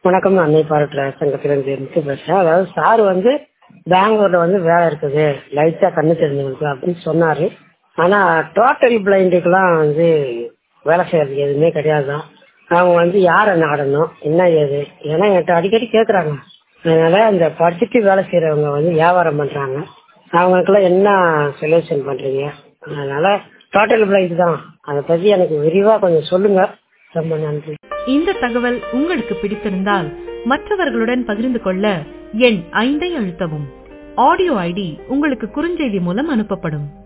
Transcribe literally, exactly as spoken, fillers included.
வணக்கம். அன்னை பாராட்டுற சங்கத்திலிருந்து இருந்து பேசுறேன். அதாவது சார் வந்து பெங்களூர்ல வந்து வேலை இருக்குது, லைட்டா கண்ணு தெரிஞ்சவங்களுக்கு அப்படின்னு சொன்னாரு. ஆனா டோட்டல் பிளைண்டுக்கெல்லாம் வந்து வேலை செய்யறதுக்கு எதுவுமே கிடையாதுதான். அவங்க வந்து யாரை நாடணும் என்ன ஏது, ஏன்னா என்கிட்ட அடிக்கடி கேட்குறாங்க. அதனால இந்த படிச்சுட்டு வேலை செய்யறவங்க வந்து வியாபாரம் பண்றாங்க, அவங்களுக்கெல்லாம் என்ன சொல்யூஷன் பண்றீங்க? அதனால டோட்டல் பிளைண்ட் தான், அதை பத்தி எனக்கு விரிவா கொஞ்சம் சொல்லுங்க. ரொம்ப நன்றி. இந்த தகவல் உங்களுக்கு பிடித்திருந்தால் மற்றவர்களுடன் பகிர்ந்து கொள்ள எண் ஐந்தை அழுத்தவும். ஆடியோ ஐடி உங்களுக்கு குறுஞ்செய்தி மூலம் அனுப்பப்படும்.